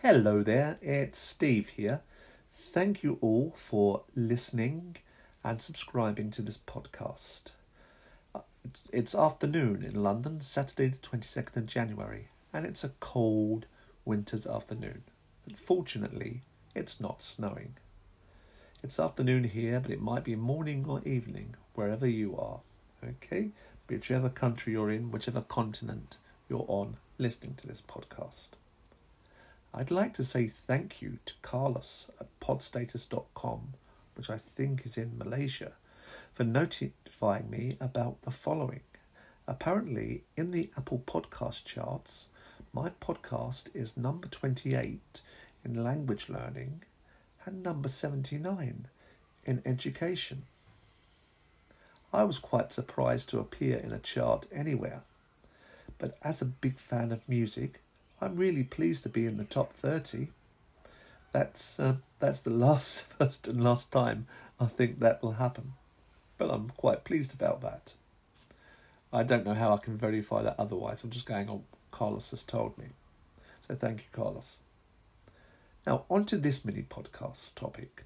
Hello there, it's Steve here. Thank you all for listening and subscribing to this podcast. It's afternoon in London, Saturday the 22nd of January, and it's a cold winter's afternoon. But fortunately, it's not snowing. It's afternoon here, but it might be morning or evening, wherever you are. Okay? Whichever country you're in, whichever continent you're on, listening to this podcast. I'd like to say thank you to Carlos at podstatus.com, which I think is in Malaysia, for notifying me about the following. Apparently, in the Apple Podcast charts, my podcast is number 28 in language learning and number 79 in education. I was quite surprised to appear in a chart anywhere, but as a big fan of music, I'm really pleased to be in the top 30. That's the first and last time I think that will happen. But I'm quite pleased about that. I don't know how I can verify that otherwise. I'm just going on what Carlos has told me. So thank you, Carlos. Now, on to this mini podcast topic.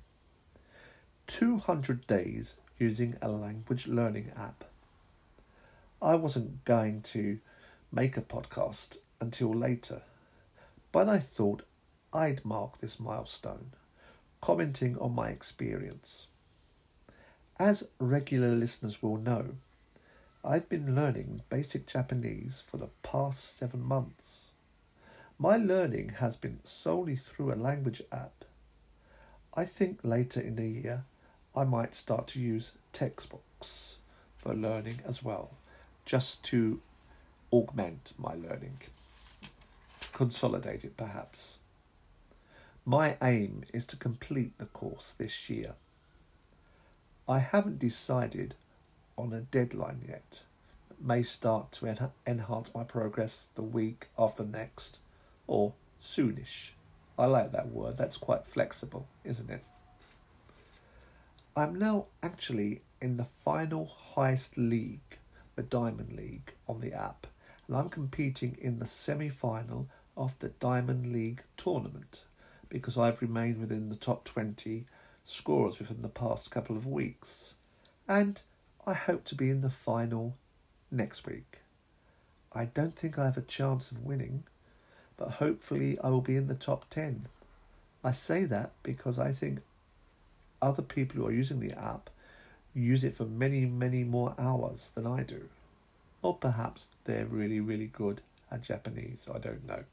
200 days using a language learning app. I wasn't going to make a podcast until later, but I thought I'd mark this milestone, commenting on my experience. As regular listeners will know, I've been learning basic Japanese for the past 7 months. My learning has been solely through a language app. I think later in the year I might start to use textbooks for learning as well, just to augment my learning, consolidate it perhaps. My aim is to complete the course this year. I haven't decided on a deadline yet. It may start to enhance my progress the week after next, or soonish. I like that word, that's quite flexible, isn't it? I'm now actually in the final highest league, the Diamond League, on the app, and I'm competing in the semi-final of the Diamond League tournament because I've remained within the top 20 scorers within the past couple of weeks, and I hope to be in the final next week. I don't think I have a chance of winning, but hopefully I will be in the top 10. I say that because I think other people who are using the app use it for many, many more hours than I do. Or perhaps they're really, really good at Japanese, I don't know.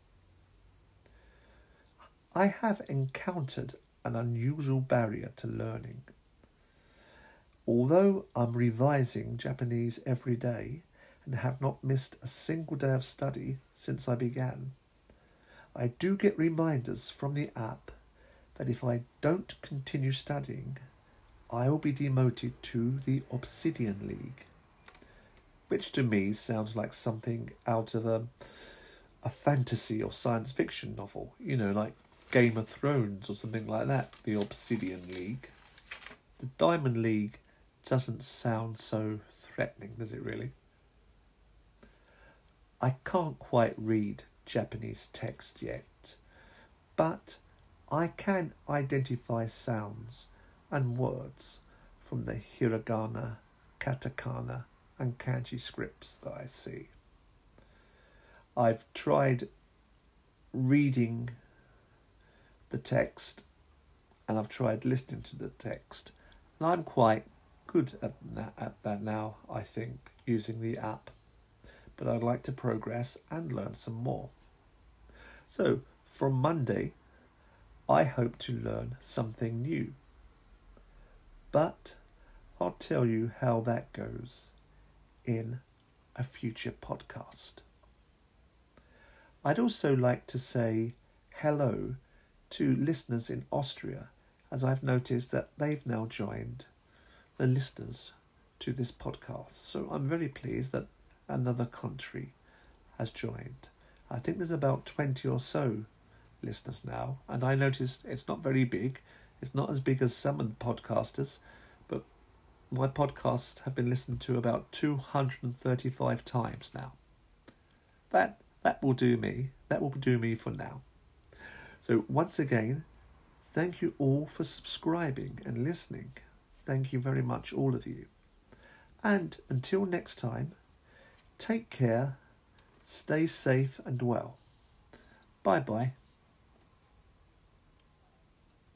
I have encountered an unusual barrier to learning. Although I'm revising Japanese every day and have not missed a single day of study since I began, I do get reminders from the app that if I don't continue studying, I will be demoted to the Obsidian League, which to me sounds like something out of a fantasy or science fiction novel, like Game of Thrones or something like that, the Obsidian League. The Diamond League doesn't sound so threatening, does it really? I can't quite read Japanese text yet, but I can identify sounds and words from the hiragana, katakana and kanji scripts that I see. I've tried reading the text and I've tried listening to the text, and I'm quite good at that now, I think, using the app. But I'd like to progress and learn some more. So, from Monday, I hope to learn something new. But I'll tell you how that goes in a future podcast. I'd also like to say hello to listeners in Austria, as I've noticed that they've now joined the listeners to this podcast. So I'm very pleased that another country has joined. I think there's about 20 or so listeners now, and I noticed it's not very big. It's not as big as some of the podcasters, but my podcasts have been listened to about 235 times now. That will do me. That will do me for now. So once again, thank you all for subscribing and listening. Thank you very much, all of you. And until next time, take care, stay safe and well. Bye-bye.